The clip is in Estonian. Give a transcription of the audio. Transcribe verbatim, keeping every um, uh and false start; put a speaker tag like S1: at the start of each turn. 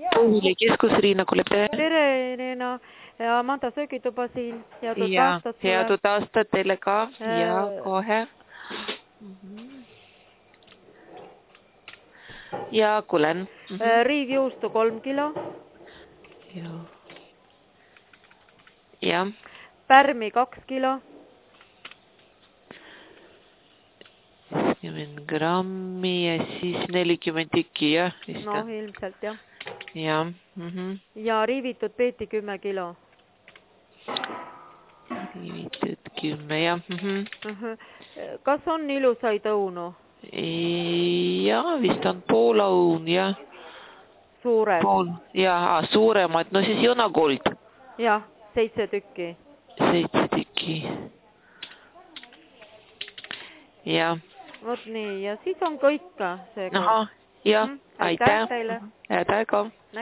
S1: Puhuli keskus, Riina Kulep, tere.
S2: Tere, Reena. Amanda söögituba siin. Headut
S1: Ja,
S2: aastat sulle.
S1: headut aastat teile ka.
S2: Äh,
S1: ja, kohe. Ja, kuulen.
S2: Mm -hmm. Riivjuustu kolm kilo.
S1: Ja. Ja.
S2: Pärmi kaks kilo.
S1: viiskümmend grammi ja siis nelikümmend tükki, jah?
S2: No, ilmselt, jah.
S1: Ja. Mm -hmm.
S2: Ja riivitud peeti kümme kilo.
S1: Riivitud kümme, jah. Mm -hmm.
S2: Uh -huh. Kas on ilusaid õunu?
S1: Ja, vist on pool õun, jah.
S2: Suured?
S1: Pool, jah, suuremad. No siis Jonagold.
S2: Jah, seitse tükki.
S1: Seitse tükki. Ja.
S2: Vot nii, ja siis on kõik ka.
S1: Aha, jah,
S2: mm -hmm. aitäh.
S1: aitäh
S2: teile.
S1: Aitäh ka.